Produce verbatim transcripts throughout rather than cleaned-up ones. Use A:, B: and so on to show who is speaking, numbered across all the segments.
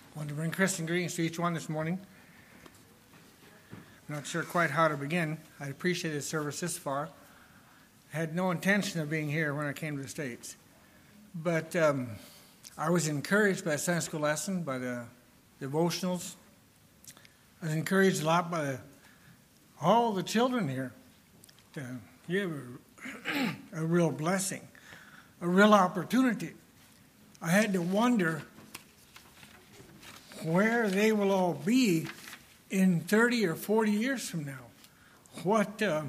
A: I want to bring Christian greetings to each one this morning. I'm not sure quite how to begin. I appreciate the service this far. I had no intention of being here when I came to the States. But um, I was encouraged by the Sunday school lesson, by the devotionals. I was encouraged a lot by the, all the children here. Uh, you have a, a real blessing, a real opportunity. I had to wonder where they will all be in thirty or forty years from now. What, uh,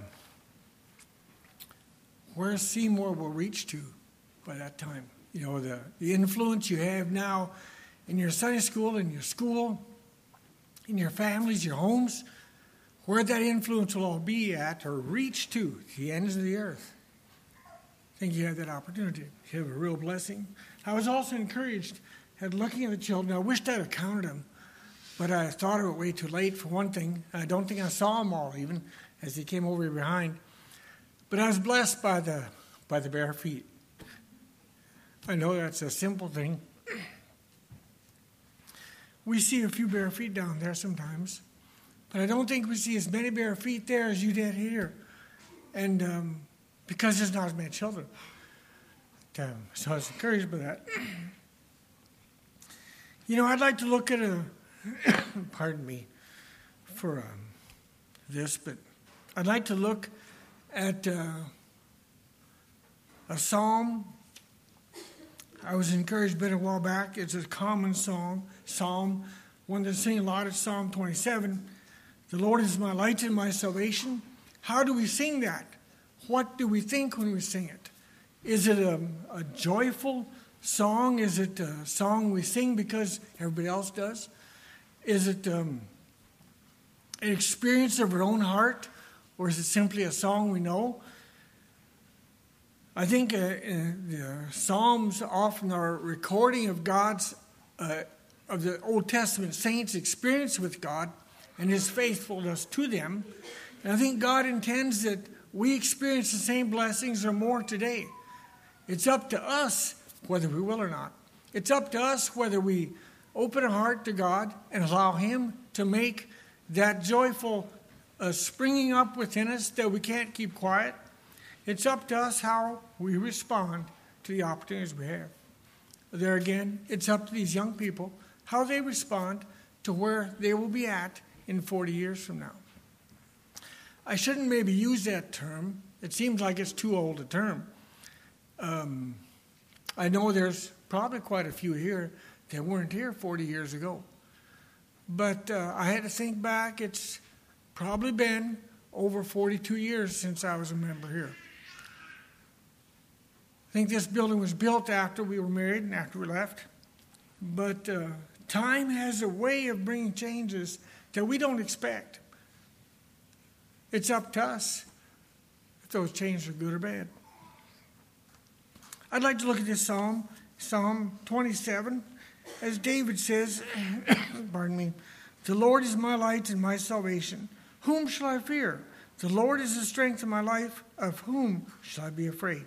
A: where Seymour will reach to by that time. You know, the, the influence you have now in your Sunday school, in your school, in your families, your homes, where that influence will all be at or reach to the ends of the earth. I think you have that opportunity. You have a real blessing. I was also encouraged at looking at the children. I wished I had counted them, but I thought of it way too late for one thing. I don't think I saw them all even as they came over behind. But I was blessed by the by the bare feet. I know that's a simple thing. We see a few bare feet down there sometimes, but I don't think we see as many bare feet there as you did here. And um, because there's not as many children. But, um, so I was encouraged by that. You know, I'd like to look at a, pardon me for um, this, but I'd like to look at uh, a psalm. I was encouraged a bit a while back. It's a common song, psalm. One that's sing a lot is Psalm twenty-seven. The Lord is my light and my salvation. How do we sing that? What do we think when we sing it? Is it a, a joyful song? Is it a song we sing because everybody else does? Is it um, an experience of our own heart? Or is it simply a song we know? I think uh, uh, the Psalms often are a recording of God's, uh, of the Old Testament saints' experience with God and His faithfulness to them. And I think God intends that we experience the same blessings or more today. It's up to us whether we will or not. It's up to us whether we open our heart to God and allow Him to make that joyful uh, springing up within us that we can't keep quiet. It's up to us how we respond to the opportunities we have. There again, it's up to these young people how they respond to where they will be at in forty years from now. I shouldn't maybe use that term. It seems like it's too old a term. Um, I know there's probably quite a few here that weren't here forty years ago. But uh, I had to think back. It's probably been over forty-two years since I was a member here. I think this building was built after we were married and after we left. But uh, time has a way of bringing changes that we don't expect. It's up to us if those changes are good or bad. I'd like to look at this psalm, Psalm twenty-seven, as David says, pardon me, the Lord is my light and my salvation. Whom shall I fear? The Lord is the strength of my life. Of whom shall I be afraid?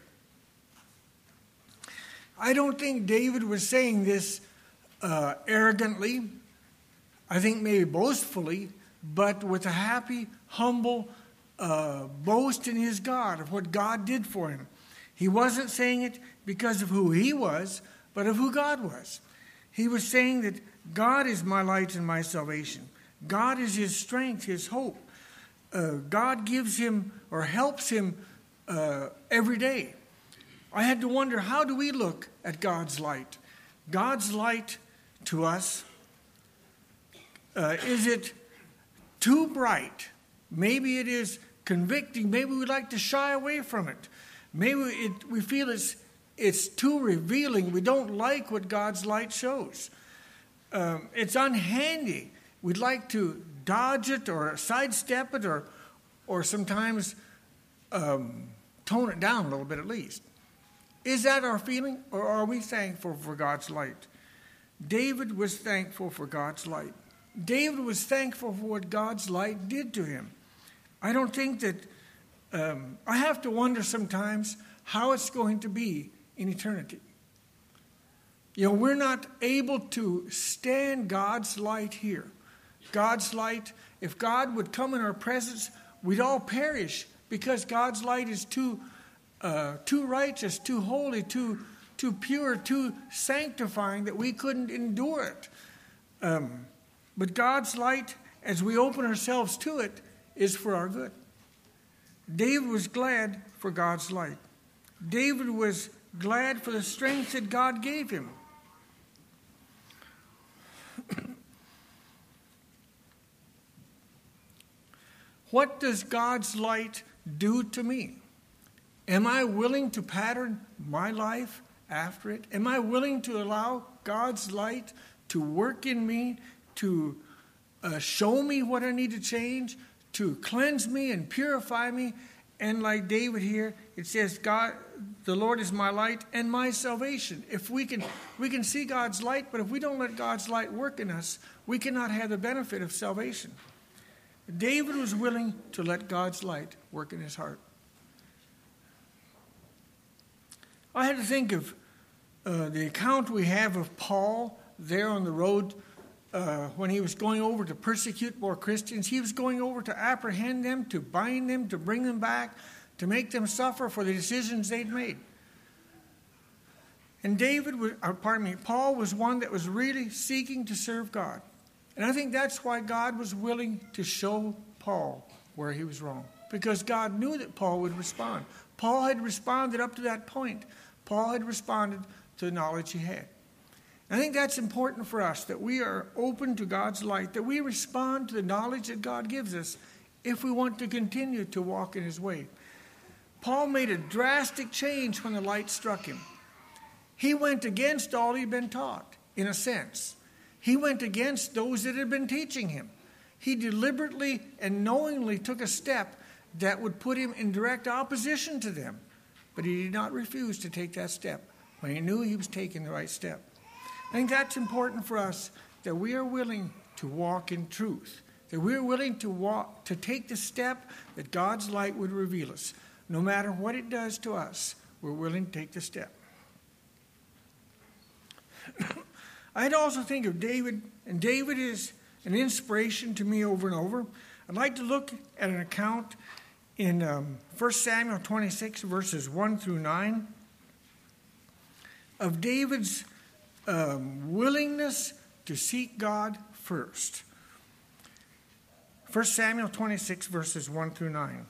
A: I don't think David was saying this uh, arrogantly. I think maybe boastfully, but with a happy, humble uh, boast in his God of what God did for him. He wasn't saying it because of who he was, but of who God was. He was saying that God is my light and my salvation. God is his strength, his hope. Uh, God gives him or helps him uh, every day. I had to wonder, how do we look at God's light? God's light to us, uh, is it too bright? Maybe it is convicting. Maybe we'd like to shy away from it. Maybe it, we feel it's, it's too revealing. We don't like what God's light shows. Um, it's unhandy. We'd like to dodge it or sidestep it or, or sometimes um, tone it down a little bit at least. Is that our feeling, or are we thankful for God's light? David was thankful for God's light. David was thankful for what God's light did to him. I don't think that, um, I have to wonder sometimes how it's going to be in eternity. You know, we're not able to stand God's light here. God's light, if God would come in our presence, we'd all perish because God's light is too uh, too righteous, too holy, too too pure, too sanctifying that we couldn't endure it. Um, but God's light, as we open ourselves to it, is for our good. David was glad for God's light. David was glad for the strength that God gave him. What does God's light do to me? Am I willing to pattern my life after it? Am I willing to allow God's light to work in me, to uh, show me what I need to change, to cleanse me and purify me? And like David here, it says, God, the Lord is my light and my salvation. If we can, we can see God's light, but if we don't let God's light work in us, we cannot have the benefit of salvation. David was willing to let God's light work in his heart. I had to think of uh, the account we have of Paul there on the road uh, when he was going over to persecute more Christians. He was going over to apprehend them, to bind them, to bring them back, to make them suffer for the decisions they'd made. And David was, or pardon me, Paul was one that was really seeking to serve God. And I think that's why God was willing to show Paul where he was wrong. Because God knew that Paul would respond. Paul had responded up to that point. Paul had responded to the knowledge he had. And I think that's important for us, that we are open to God's light, that we respond to the knowledge that God gives us if we want to continue to walk in his way. Paul made a drastic change when the light struck him. He went against all he'd been taught, in a sense. He went against those that had been teaching him. He deliberately and knowingly took a step that would put him in direct opposition to them. But he did not refuse to take that step when he knew he was taking the right step. I think that's important for us, that we are willing to walk in truth, that we are willing to walk, to take the step that God's light would reveal us. No matter what it does to us, we're willing to take the step. I'd also think of David, and David is an inspiration to me over and over. I'd like to look at an account in um, First Samuel twenty-six, verses one through nine, of David's um, willingness to seek God first. First Samuel twenty-six, verses one through nine.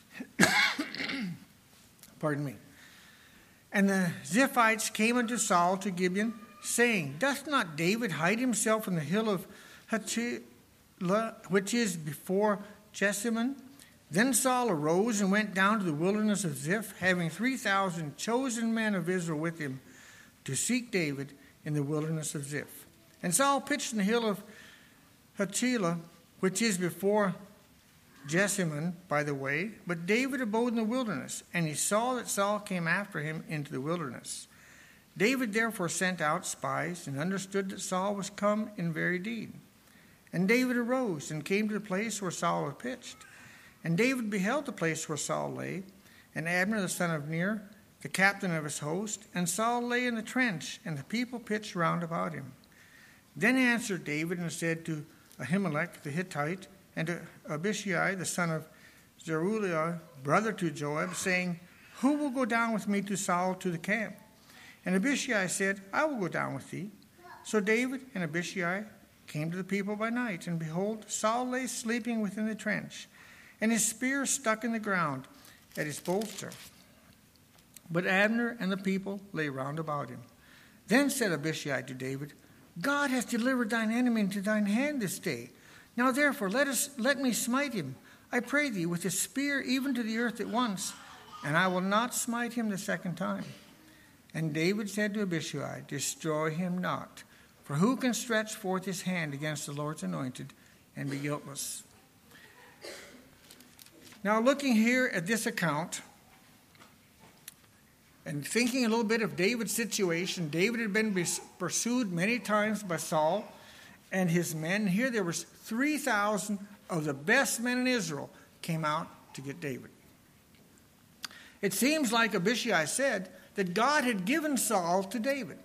A: Pardon me. And the Ziphites came unto Saul to Gibeon, saying, Doth not David hide himself in the hill of Hachilah, which is before Jessamine? Then Saul arose and went down to the wilderness of Ziph, having three thousand chosen men of Israel with him, to seek David in the wilderness of Ziph. And Saul pitched in the hill of Hachilah, which is before Jessamine by the way, but David abode in the wilderness, and he saw that Saul came after him into the wilderness. David therefore sent out spies, and understood that Saul was come in very deed. And David arose, and came to the place where Saul had pitched. And David beheld the place where Saul lay, and Abner the son of Ner, the captain of his host, and Saul lay in the trench, and the people pitched round about him. Then answered David, and said to Ahimelech the Hittite, and to Abishai the son of Zeruiah, brother to Joab, saying, Who will go down with me to Saul to the camp? And Abishai said, I will go down with thee. So David and Abishai came to the people by night, and behold, Saul lay sleeping within the trench, and his spear stuck in the ground at his bolster. But Abner and the people lay round about him. Then said Abishai to David, God hath delivered thine enemy into thine hand this day. Now therefore let us let me smite him, I pray thee, with a spear even to the earth at once, and I will not smite him the second time. And David said to Abishai, Destroy him not, for who can stretch forth his hand against the Lord's anointed and be guiltless? Now looking here at this account, and thinking a little bit of David's situation, David had been pursued many times by Saul and his men. Here there was three thousand of the best men in Israel came out to get David. It seems like Abishai said that God had given Saul to David.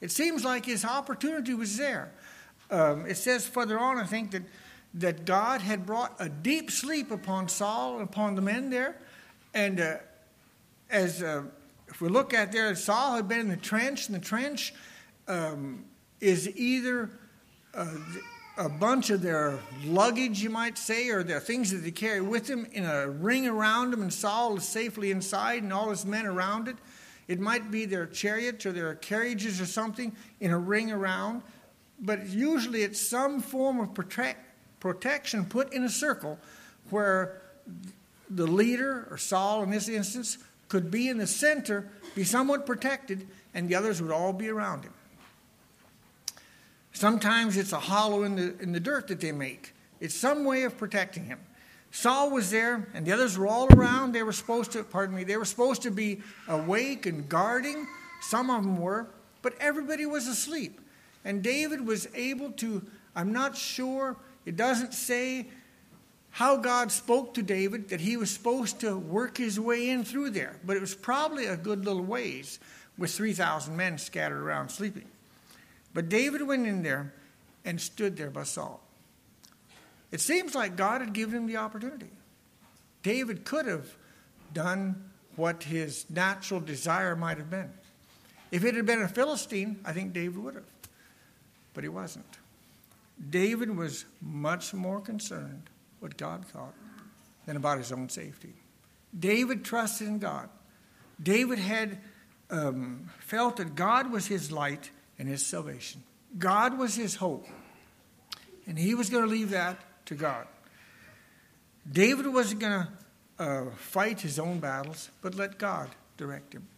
A: It seems like his opportunity was there. Um, it says further on, I think, that, that God had brought a deep sleep upon Saul and upon the men there. And uh, as uh, if we look at there, Saul had been in the trench, and the trench um, is either uh, a bunch of their luggage, you might say, or their things that they carry with them in a ring around them, and Saul is safely inside and all his men around it. It might be their chariots or their carriages or something in a ring around, but usually it's some form of protect, protection put in a circle where the leader, or Saul in this instance, could be in the center, be somewhat protected, and the others would all be around him. Sometimes it's a hollow in the, in the dirt that they make. It's some way of protecting him. Saul was there, and the others were all around. They were supposed to, pardon me, they were supposed to be awake and guarding. Some of them were, but everybody was asleep. And David was able to, I'm not sure, it doesn't say how God spoke to David, that he was supposed to work his way in through there. But it was probably a good little ways with three thousand men scattered around sleeping. But David went in there and stood there by Saul. It seems like God had given him the opportunity. David could have done what his natural desire might have been. If it had been a Philistine, I think David would have. But he wasn't. David was much more concerned what God thought than about his own safety. David trusted in God. David had um, felt that God was his light and his salvation. God was his hope. And he was going to leave that to God. David wasn't going to uh, fight his own battles, but let God direct him.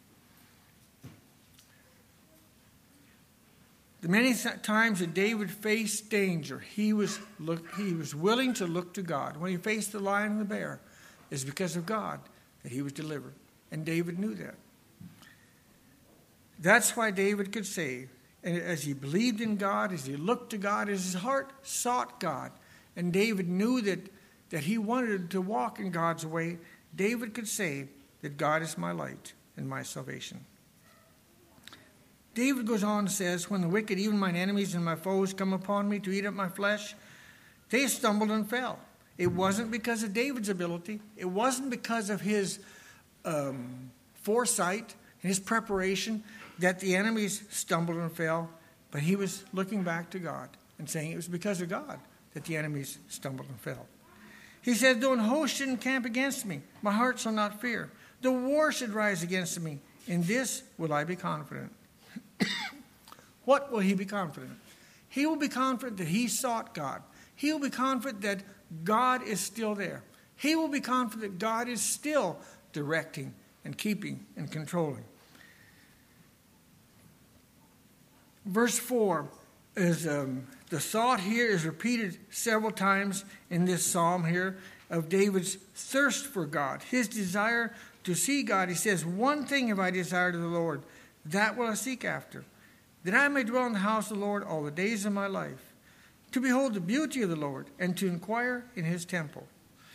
A: The many th- times that David faced danger, he was look, he was willing to look to God. When he faced the lion and the bear, it's because of God that he was delivered. And David knew that. That's why David could say, and as he believed in God, as he looked to God, as his heart sought God, and David knew that, that he wanted to walk in God's way, David could say that God is my light and my salvation. David goes on and says, when the wicked, even mine enemies and my foes, come upon me to eat up my flesh, they stumbled and fell. It wasn't because of David's ability. It wasn't because of his um, foresight and his preparation that the enemies stumbled and fell, but he was looking back to God and saying it was because of God that the enemies stumbled and fell. He said, though an host should encamp against me, my heart shall not fear. Though war should rise against me, in this will I be confident. What will he be confident? He will be confident that he sought God. He will be confident that God is still there. He will be confident that God is still directing and keeping and controlling. Verse four is um, the thought here is repeated several times in this psalm here of David's thirst for God, his desire to see God. He says, one thing have I desired of the Lord, that will I seek after, that I may dwell in the house of the Lord all the days of my life, to behold the beauty of the Lord and to inquire in his temple.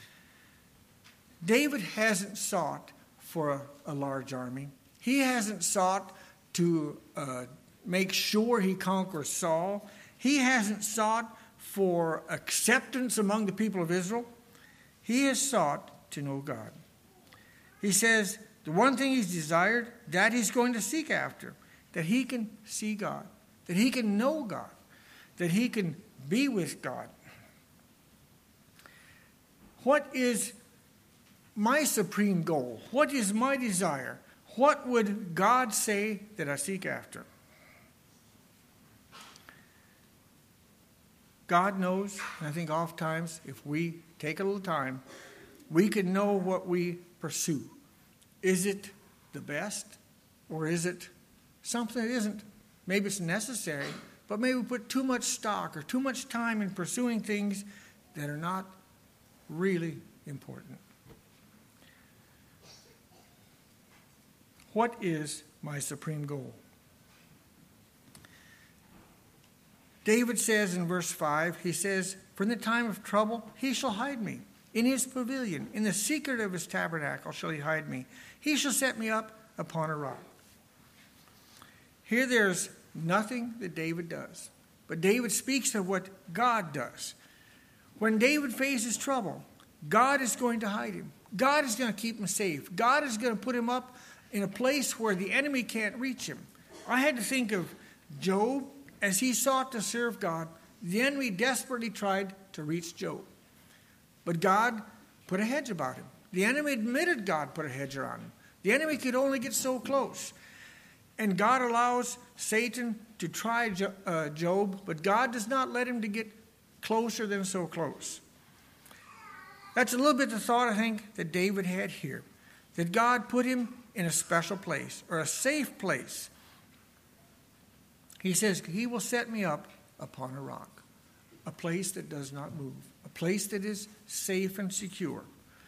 A: David hasn't sought for a, a large army. He hasn't sought to uh, make sure he conquers Saul. He hasn't sought for acceptance among the people of Israel. He has sought to know God. He says the one thing he's desired, that he's going to seek after, that he can see God, that he can know God, that he can be with God. What is my supreme goal? What is my desire? What would God say that I seek after? God knows, and I think oftentimes if we take a little time, we can know what we pursue. Is it the best, or is it something that isn't? Maybe it's necessary, but maybe we put too much stock or too much time in pursuing things that are not really important. What is my supreme goal? David says in verse five, he says, for in the time of trouble he shall hide me. In his pavilion, in the secret of his tabernacle shall he hide me. He shall set me up upon a rock. Here there's nothing that David does. But David speaks of what God does. When David faces trouble, God is going to hide him. God is going to keep him safe. God is going to put him up in a place where the enemy can't reach him. I had to think of Job as he sought to serve God. The enemy desperately tried to reach Job. But God put a hedge about him. The enemy admitted God put a hedge around him. The enemy could only get so close. And God allows Satan to try Job, but God does not let him to get closer than so close. That's a little bit the thought, I think, that David had here. That God put him in a special place, or a safe place. He says, he will set me up upon a rock. A place that does not move. A place that is safe and secure.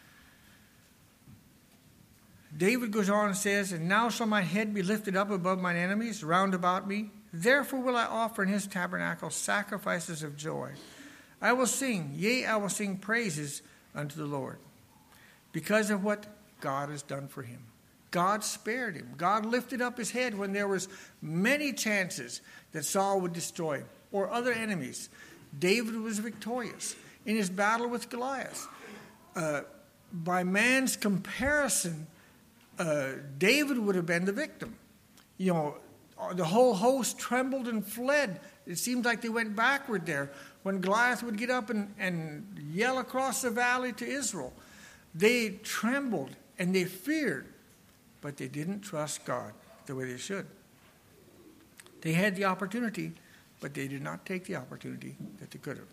A: David goes on and says, and now shall my head be lifted up above mine enemies round about me. Therefore will I offer in his tabernacle sacrifices of joy. I will sing, yea, I will sing praises unto the Lord, because of what God has done for him. God spared him. God lifted up his head when there was many chances that Saul would destroy him or other enemies. David was victorious in his battle with Goliath. Uh, by man's comparison, uh, David would have been the victim. You know, the whole host trembled and fled. It seemed like they went backward there. When Goliath would get up and, and yell across the valley to Israel, they trembled and they feared, but they didn't trust God the way they should. They had the opportunity, but they did not take the opportunity that they could have.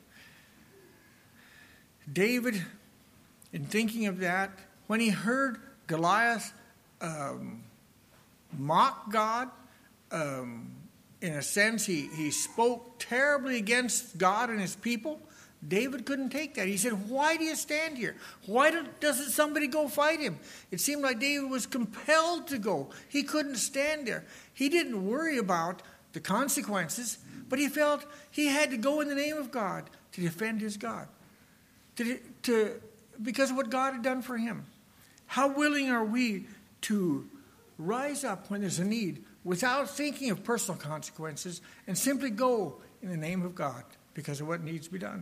A: David, in thinking of that, when he heard Goliath um, mock God, um, in a sense, he, he spoke terribly against God and his people. David couldn't take that. He said, why do you stand here? Why do, doesn't somebody go fight him? It seemed like David was compelled to go. He couldn't stand there. He didn't worry about the consequences, but he felt he had to go in the name of God to defend his God, to, to, because of what God had done for him. How willing are we to rise up when there's a need without thinking of personal consequences and simply go in the name of God because of what needs to be done?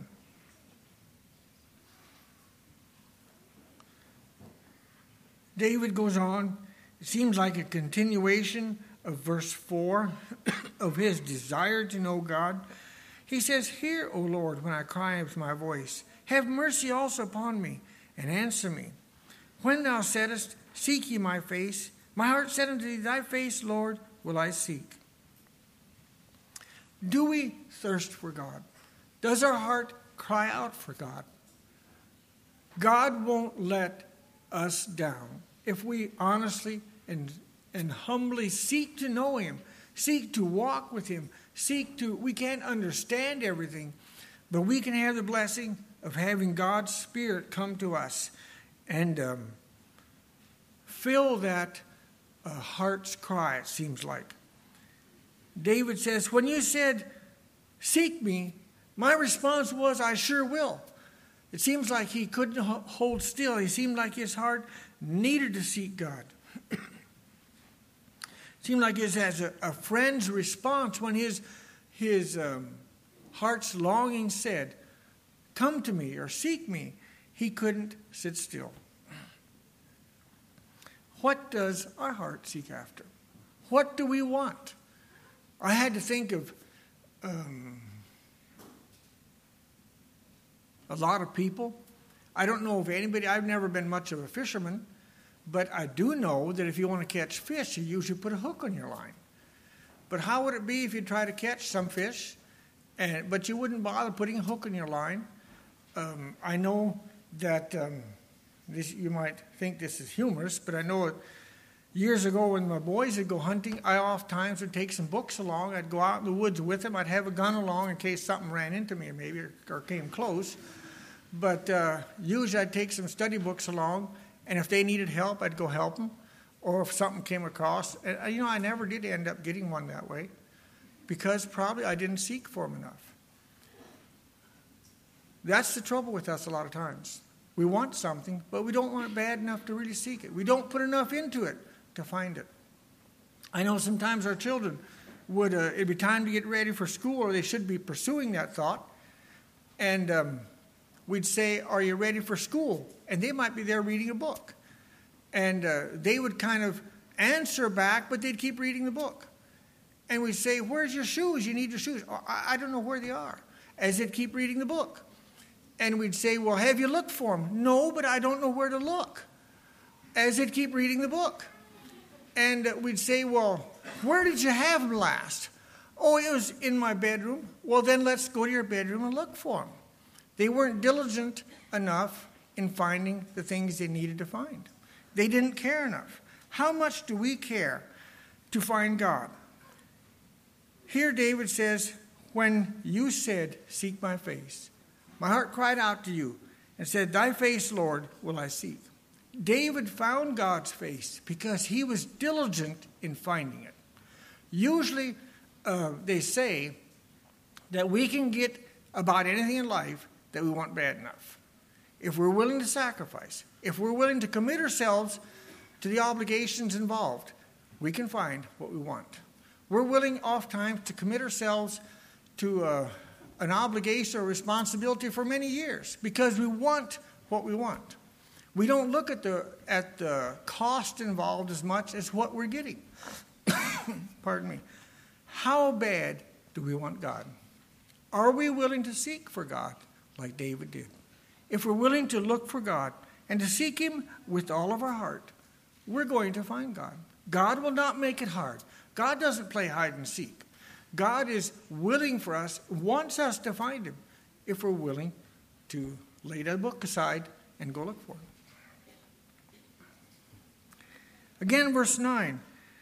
A: David goes on. It seems like a continuation of verse four of his desire to know God. He says, hear, O Lord, when I cry with my voice. Have mercy also upon me, and answer me. When thou saidest, seek ye my face, my heart said unto thee, thy face, Lord, will I seek. Do we thirst for God? Does our heart cry out for God? God won't let us down if we honestly and, and humbly seek to know him, seek to walk with him, seek to, we can't understand everything, but we can have the blessing of having God's Spirit come to us and um, fill that uh, heart's cry, it seems like. David says, when you said, seek me, my response was, I sure will. It seems like he couldn't hold still. He seemed like his heart needed to seek God. It seemed like it has a, a friend's response when his, his um, heart's longing said, come to me or seek me. He couldn't sit still. What does our heart seek after? What do we want? I had to think of um, a lot of people. I don't know if anybody, I've never been much of a fisherman, but I do know that if you want to catch fish, you usually put a hook on your line. But how would it be if you try to catch some fish, and but you wouldn't bother putting a hook on your line? Um, I know that um, this, you might think this is humorous, but I know it. Years ago when my boys would go hunting, I oftentimes would take some books along. I'd go out in the woods with them. I'd have a gun along in case something ran into me maybe or, or came close. But uh, usually I'd take some study books along, and if they needed help, I'd go help them. Or if something came across. And, you know, I never did end up getting one that way because probably I didn't seek for them enough. That's the trouble with us a lot of times. We want something, but we don't want it bad enough to really seek it. We don't put enough into it to find it. I know sometimes our children would, uh, it'd be time to get ready for school, or they should be pursuing that thought. And um, we'd say, are you ready for school? And they might be there reading a book. And uh, they would kind of answer back, but they'd keep reading the book. And we'd say, where's your shoes? You need your shoes. Oh, I, I don't know where they are. As they'd keep reading the book. And we'd say, well, have you looked for them? No, but I don't know where to look. As they'd keep reading the book. And uh, we'd say, well, where did you have them last? Oh, it was in my bedroom. Well, then let's go to your bedroom and look for them. They weren't diligent enough in finding the things they needed to find. They didn't care enough. How much do we care to find God? Here David says, when you said, seek my face, my heart cried out to you and said, thy face, Lord, will I seek. David found God's face because he was diligent in finding it. Usually, uh, they say that we can get about anything in life that we want bad enough. If we're willing to sacrifice, if we're willing to commit ourselves to the obligations involved, we can find what we want. We're willing oftentimes to commit ourselves to uh, an obligation or responsibility for many years because we want what we want. We don't look at the at the cost involved as much as what we're getting. Pardon me. How bad do we want God? Are we willing to seek for God like David did? If we're willing to look for God and to seek him with all of our heart, we're going to find God. God will not make it hard. God doesn't play hide and seek. God is willing for us, wants us to find him if we're willing to lay that book aside and go look for him. Again, verse nine.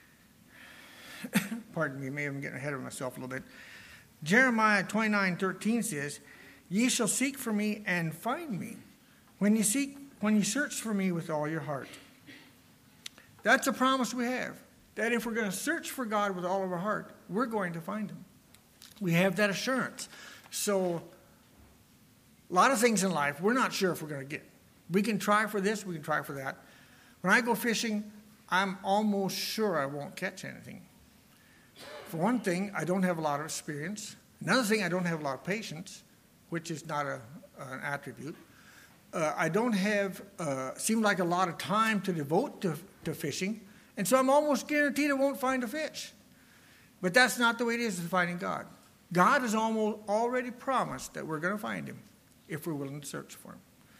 A: Pardon me, maybe I'm getting ahead of myself a little bit. Jeremiah twenty-nine thirteen says, ye shall seek for me and find me when you seek, when you search for me with all your heart. That's a promise we have, that if we're going to search for God with all of our heart, we're going to find him. We have that assurance. So, a lot of things in life, we're not sure if we're going to get. We can try for this, we can try for that. When I go fishing, I'm almost sure I won't catch anything. For one thing, I don't have a lot of experience. Another thing, I don't have a lot of patience, which is not a, an attribute. Uh, I don't have, uh, seem like a lot of time to devote to, to fishing, and so I'm almost guaranteed I won't find a fish. But that's not the way it is in finding God. God has almost already promised that we're going to find him if we're willing to search for him.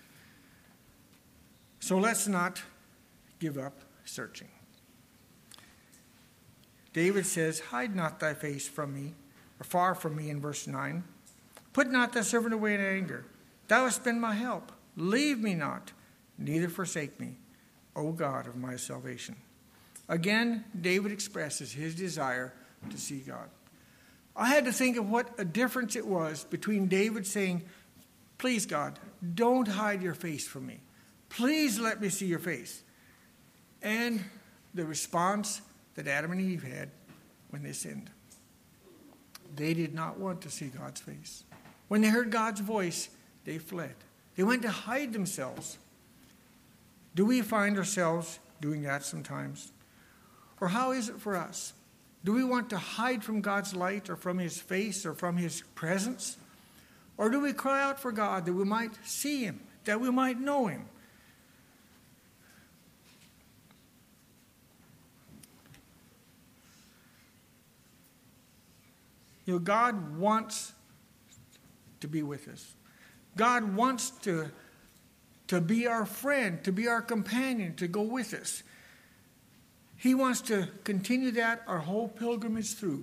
A: So let's not give up searching. David says, hide not thy face from me, or far from me in verse nine. Put not thy servant away in anger. Thou hast been my help. Leave me not, neither forsake me, O God of my salvation. Again, David expresses his desire to see God. I had to think of what a difference it was between David saying, please God, don't hide your face from me. Please let me see your face. And the response that Adam and Eve had when they sinned. They did not want to see God's face. When they heard God's voice, they fled. They went to hide themselves. Do we find ourselves doing that sometimes? Or how is it for us? Do we want to hide from God's light or from his face or from his presence? Or do we cry out for God that we might see him, that we might know him? You know, God wants to be with us. God wants to, to be our friend, to be our companion, to go with us. He wants to continue that our whole pilgrimage through.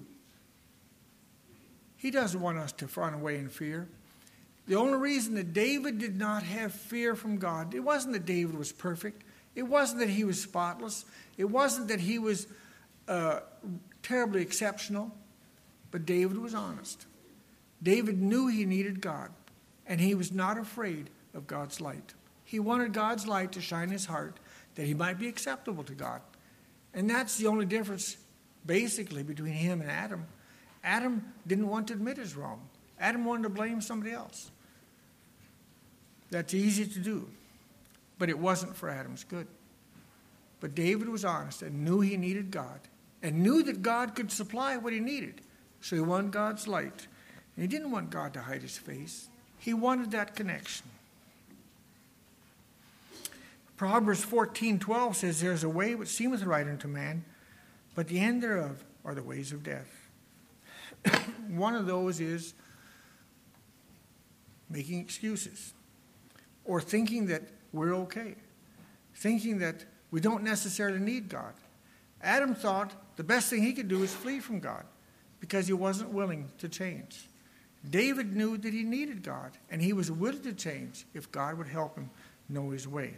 A: He doesn't want us to run away in fear. The only reason that David did not have fear from God, it wasn't that David was perfect. It wasn't that he was spotless. It wasn't that he was uh, terribly exceptional. But David was honest. David knew he needed God, and he was not afraid of God's light. He wanted God's light to shine in his heart, that he might be acceptable to God. And that's the only difference, basically, between him and Adam. Adam didn't want to admit his wrong. Adam wanted to blame somebody else. That's easy to do, but it wasn't for Adam's good. But David was honest and knew he needed God, and knew that God could supply what he needed. So he wanted God's light. And he didn't want God to hide his face. He wanted that connection. Proverbs fourteen twelve says, "There is a way which seemeth right unto man, but the end thereof are the ways of death." One of those is making excuses or thinking that we're okay, thinking that we don't necessarily need God. Adam thought the best thing he could do was flee from God because he wasn't willing to change. David knew that he needed God, and he was willing to change if God would help him know his way.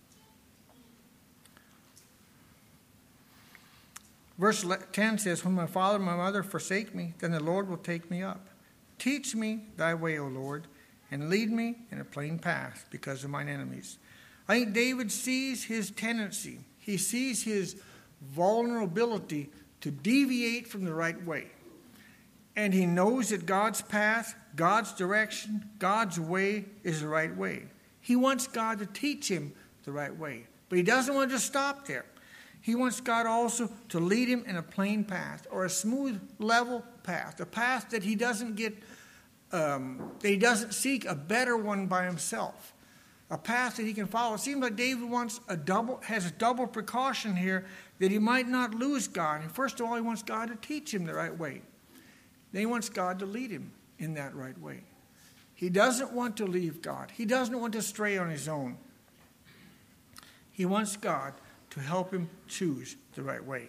A: Verse ten says, "When my father and my mother forsake me, then the Lord will take me up. Teach me thy way, O Lord, and lead me in a plain path because of mine enemies." I think David sees his tendency. He sees his vulnerability to deviate from the right way. And he knows that God's path, God's direction, God's way is the right way. He wants God to teach him the right way. But he doesn't want to just stop there. He wants God also to lead him in a plain path or a smooth, level path, a path that he doesn't get, um, that he doesn't seek a better one by himself, a path that he can follow. It seems like David wants a double, has a double precaution here that he might not lose God. And first of all, he wants God to teach him the right way. Then he wants God to lead him in that right way. He doesn't want to leave God. He doesn't want to stray on his own. He wants God to help him choose the right way.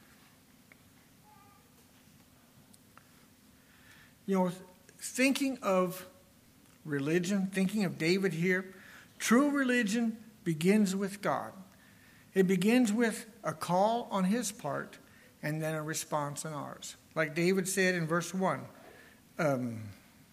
A: You know, thinking of religion, thinking of David here, true religion begins with God. It begins with a call on his part and then a response on ours. Like David said in verse one, um,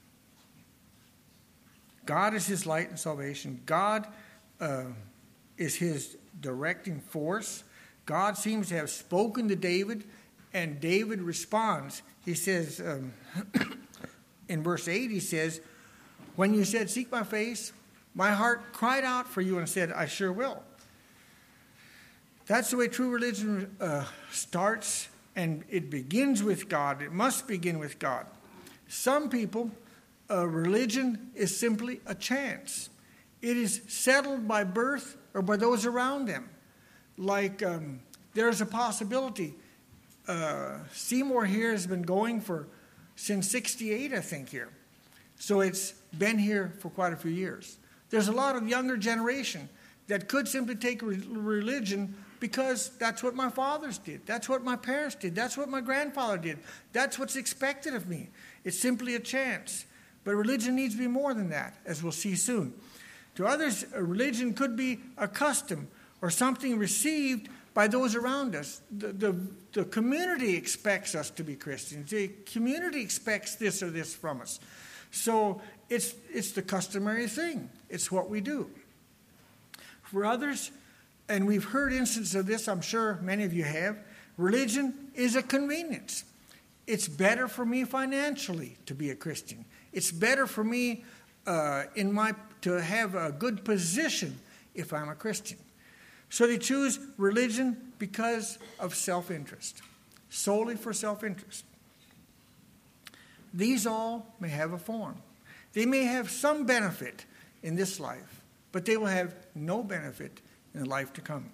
A: God is his light and salvation. God uh, is his directing force. God seems to have spoken to David, and David responds. He says, um, in verse eight, he says, "When you said, 'Seek my face,' my heart cried out for you and said, 'I sure will.'" That's the way true religion uh, starts, and it begins with God. It must begin with God. Some people, uh, religion is simply a chance. It is settled by birth or by those around them. Like um, there's a possibility. Uh, Seymour here has been going for since sixty-eight, I think, here. So it's been here for quite a few years. There's a lot of younger generation that could simply take re- religion because that's what my fathers did. That's what my parents did. That's what my grandfather did. That's what's expected of me. It's simply a chance. But religion needs to be more than that, as we'll see soon. To others, a religion could be a custom or something received by those around us. The, the, the community expects us to be Christians. The community expects this or this from us. So it's, it's the customary thing. It's what we do. For others, and we've heard instances of this, I'm sure many of you have, religion is a convenience. It's better for me financially to be a Christian. It's better for me uh, in my to have a good position if I'm a Christian. So they choose religion because of self-interest, solely for self-interest. These all may have a form. They may have some benefit in this life, but they will have no benefit in the life to come.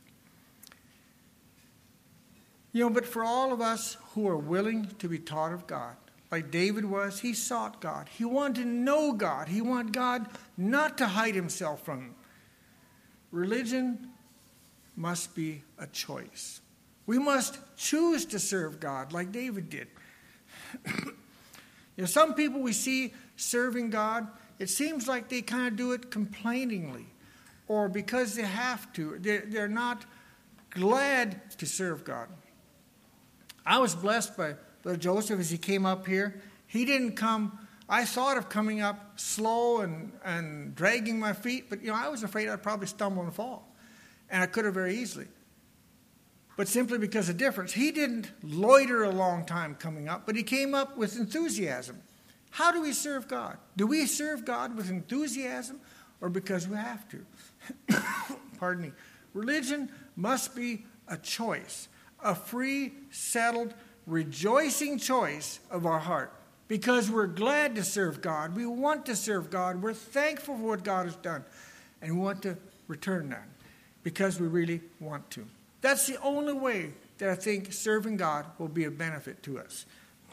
A: You know, but for all of us who are willing to be taught of God, like David was, he sought God. He wanted to know God. He wanted God not to hide himself from him. Religion must be a choice. We must choose to serve God like David did. You know, some people we see serving God, it seems like they kind of do it complainingly or because they have to. They're, they're not glad to serve God. I was blessed by Brother Joseph as he came up here. He didn't come, I thought of coming up slow and, and dragging my feet, but you know, I was afraid I'd probably stumble and fall. And I could have very easily. But simply because of difference, he didn't loiter a long time coming up, but he came up with enthusiasm. How do we serve God? Do we serve God with enthusiasm or because we have to? Pardon me. Religion must be a choice. a free, settled, rejoicing choice of our heart. Because we're glad to serve God. We want to serve God. We're thankful for what God has done. And we want to return that. Because we really want to. That's the only way that I think serving God will be a benefit to us.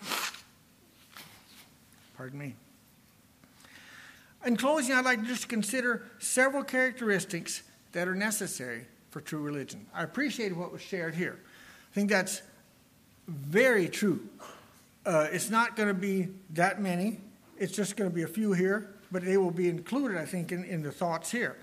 A: Pardon me. In closing, I'd like to just consider several characteristics that are necessary for true religion. I appreciate what was shared here. I think that's very true. Uh, it's not going to be that many. It's just going to be a few here, but they will be included, I think, in, in the thoughts here.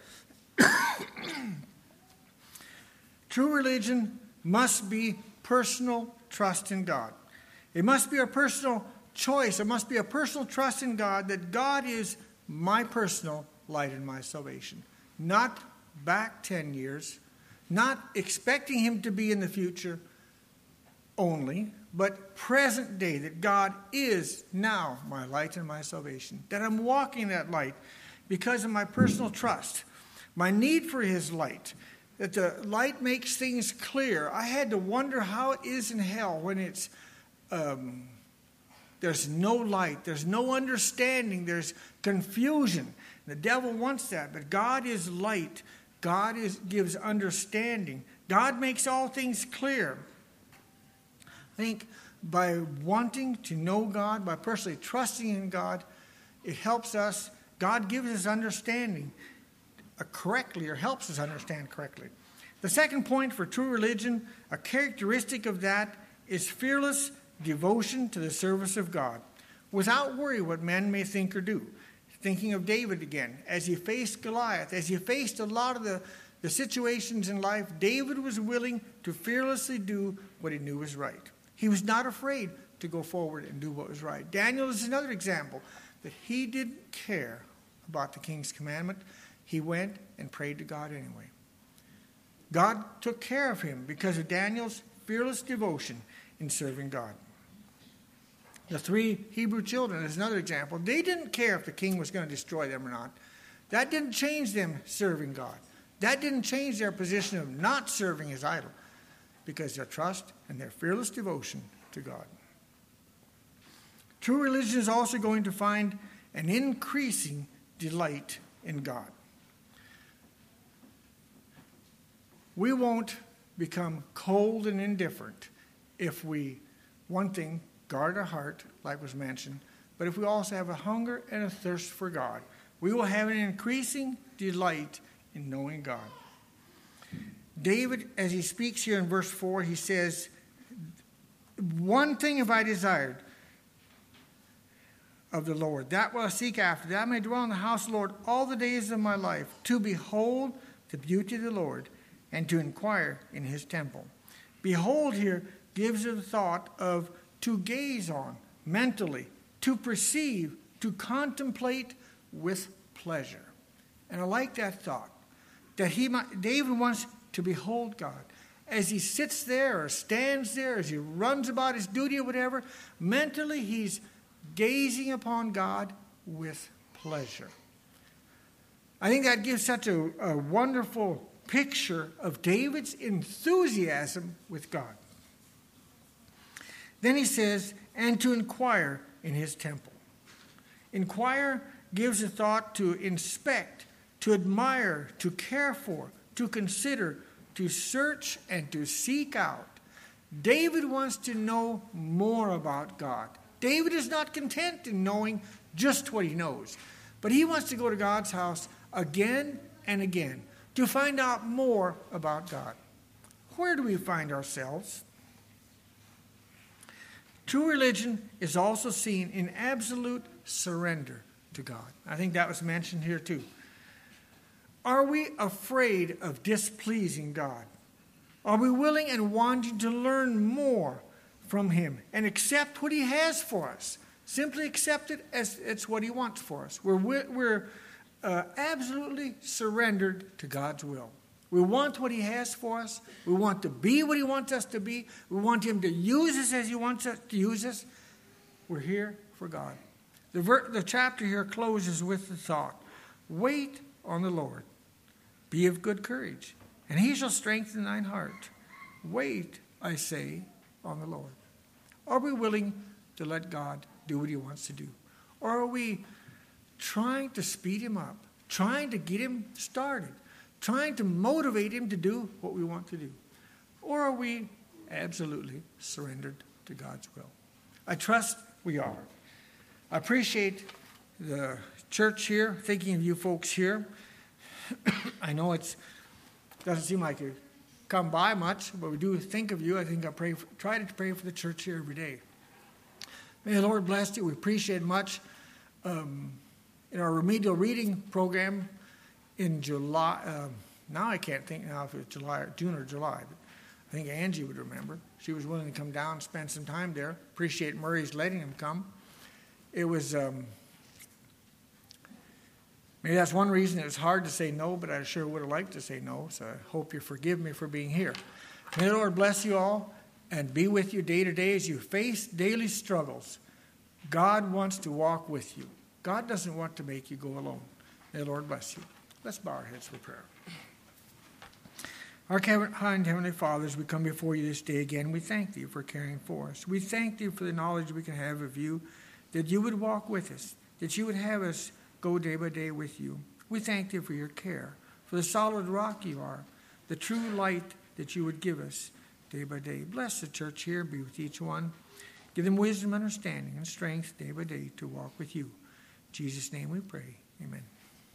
A: True religion must be personal trust in God. It must be a personal choice. It must be a personal trust in God that God is my personal light and my salvation. Not back ten years, not expecting him to be in the future only, but present day, that God is now my light and my salvation. That I'm walking that light because of my personal trust, my need for his light. That the light makes things clear. I had to wonder how it is in hell when it's um, there's no light, there's no understanding, there's confusion. The devil wants that, but God is light. God is, gives understanding. God makes all things clear. I think by wanting to know God, by personally trusting in God, it helps us. God gives us understanding correctly, or helps us understand correctly. The second point for true religion, a characteristic of that, is fearless devotion to the service of God, without worry what men may think or do. Thinking of David again, as he faced Goliath, as he faced a lot of the, the situations in life, David was willing to fearlessly do what he knew was right. He was not afraid to go forward and do what was right. Daniel is another example, that he didn't care about the king's commandment. He went and prayed to God anyway. God took care of him because of Daniel's fearless devotion in serving God. The three Hebrew children is another example. They didn't care if the king was going to destroy them or not. That didn't change them serving God. That didn't change their position of not serving his idol, because their trust and their fearless devotion to God. True religion is also going to find an increasing delight in God. We won't become cold and indifferent if we, one thing, guard our heart, like was mentioned, but if we also have a hunger and a thirst for God, we will have an increasing delight in knowing God. David, as he speaks here in verse four, he says, one thing have I desired of the Lord, that will I seek after, that I may dwell in the house of the Lord all the days of my life, to behold the beauty of the Lord, and to inquire in his temple. Behold here gives a thought of to gaze on mentally, to perceive, to contemplate with pleasure. And I like that thought, that he might, David wants to behold God. As he sits there or stands there, as he runs about his duty or whatever, mentally he's gazing upon God with pleasure. I think that gives such a, a wonderful picture of David's enthusiasm with God. Then he says, and to inquire in his temple. Inquire gives a thought to inspect, to admire, to care for, to consider, to search, and to seek out. David wants to know more about God. David is not content in knowing just what he knows, but he wants to go to God's house again and again to find out more about God. Where do we find ourselves? True religion is also seen in absolute surrender to God. I think that was mentioned here too. Are we afraid of displeasing God? Are we willing and wanting to learn more from him and accept what he has for us? Simply accept it as it's what he wants for us. We're, we're uh, absolutely surrendered to God's will. We want what he has for us. We want to be what he wants us to be. We want him to use us as he wants us to use us. We're here for God. The, ver- the chapter here closes with the thought, wait on the Lord. Be of good courage, and he shall strengthen thine heart. Wait I say, on the Lord? Are we willing to let God do what he wants to do? Or are we trying to speed him up, trying to get him started, trying to motivate him to do what we want to do? Or are we absolutely surrendered to God's will? I trust we are. I appreciate the church here, thinking of you folks here. I know it doesn't seem like you come by much, but we do think of you. I think I pray for, try to pray for the church here every day. May the Lord bless you. We appreciate much. Um, in our remedial reading program in July, um, now I can't think now if it's July or June or July, but I think Angie would remember. She was willing to come down and spend some time there. Appreciate Murray's letting him come. It was, um, maybe that's one reason it was hard to say no, but I sure would have liked to say no, so I hope you forgive me for being here. May the Lord bless you all and be with you day to day as you face daily struggles. God wants to walk with you. God doesn't want to make you go alone. May the Lord bless you. Let's bow our heads for prayer. Our kind Heavenly Father, as we come before you this day again, we thank you for caring for us. We thank you for the knowledge we can have of you, that you would walk with us, that you would have us go day by day with you. We thank you for your care, for the solid rock you are, the true light that you would give us day by day. Bless the church here, be with each one. Give them wisdom, understanding, and strength day by day to walk with you. In Jesus' name we pray. Amen.